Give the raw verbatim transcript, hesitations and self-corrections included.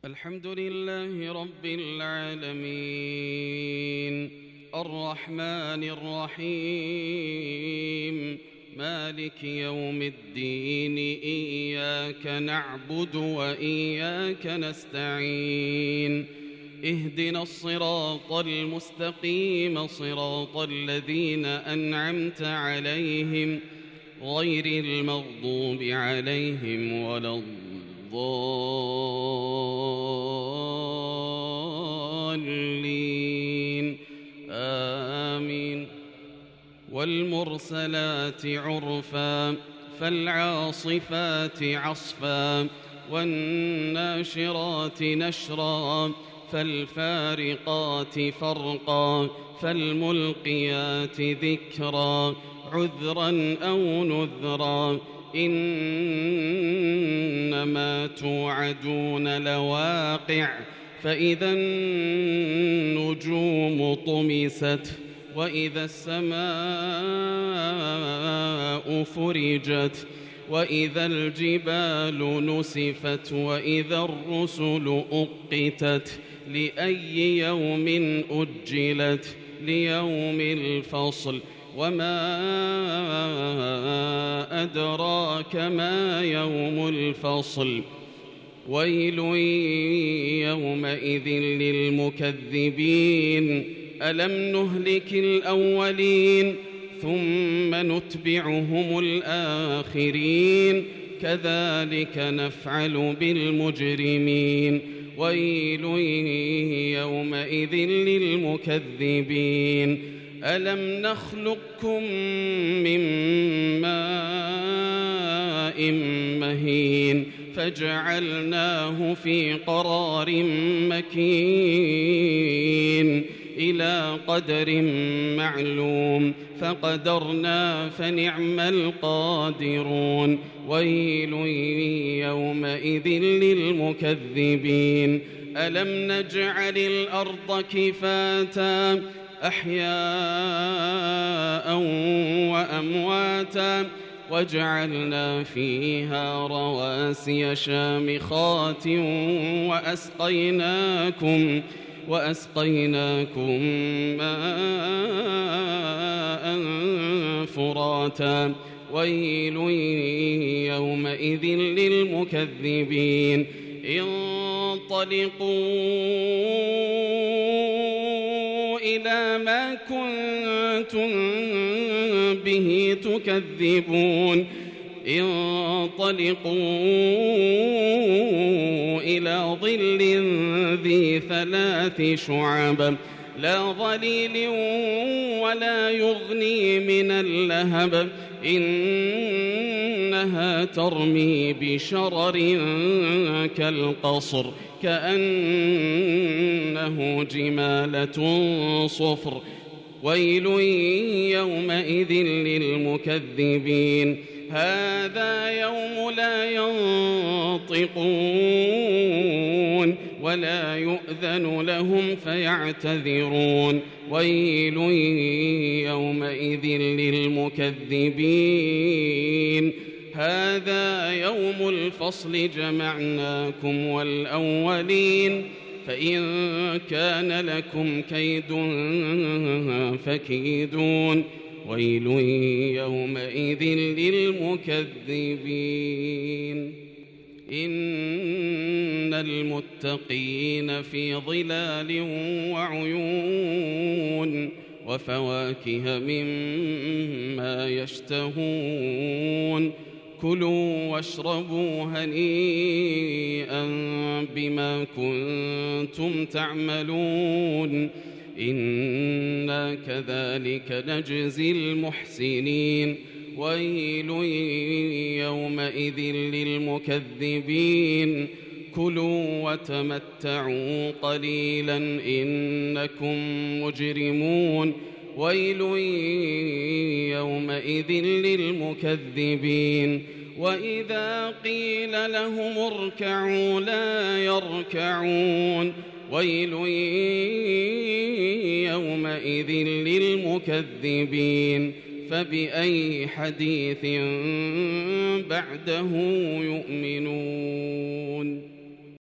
الحمد لله رب العالمين الرحمن الرحيم مالك يوم الدين إياك نعبد وإياك نستعين اهدنا الصراط المستقيم صراط الذين أنعمت عليهم غير المغضوب عليهم ولا الضالين آمين. والمرسلات عرفا فالعاصفات عصفا والناشرات نشرا فالفارقات فرقا فالملقيات ذكرا عذرا أو نذرا إنما توعدون لواقع فإذا النجوم طمست وإذا السماء فرجت وإذا الجبال نسفت وإذا الرسل أقتت لأي يوم أجلت ليوم الفصل وما أدراك ما يوم الفصل ويل يومئذ للمكذبين ألم نهلك الأولين ثم نتبعهم الآخرين كذلك نفعل بالمجرمين ويل يومئذ للمكذبين ألم نخلقكم من ماء مهين فجعلناه في قرار مكين إلى قدر معلوم فقدرنا فنعم القادرون ويل يومئذ للمكذبين ألم نجعل الأرض كفاتا أحياء وأمواتا وجعلنا فيها رواسي شامخات وأسقيناكم وأسقيناكم ماء فراتا ويل يومئذ للمكذبين انطلقوا إلى ما كنتم به تكذبون انطلقوا إلى ظل ذي ثلاث شعب لا ظليل ولا يغني من اللهب إنها ترمي بشرر كالقصر كأنه جمالة صفر ويل يومئذ للمكذبين هذا يوم لا ينطقون ولا يؤذن لهم فيعتذرون ويل يومئذ للمكذبين هذا يوم الفصل جمعناكم والأولين فإن كان لكم كيد فكيدون ويل يومئذ للمكذبين إن المتقين في ظلال وعيون وفواكه مما يشتهون كلوا واشربوا هنيئا بما كنتم تعملون إنا كذلك نجزي المحسنين ويل يومئذ للمكذبين كلوا وتمتعوا قليلا إنكم مجرمون ويل يومئذ للمكذبين وإذا قيل لهم اركعوا لا يركعون ويل يومئذ للمكذبين فبأي حديث بعده يؤمنون.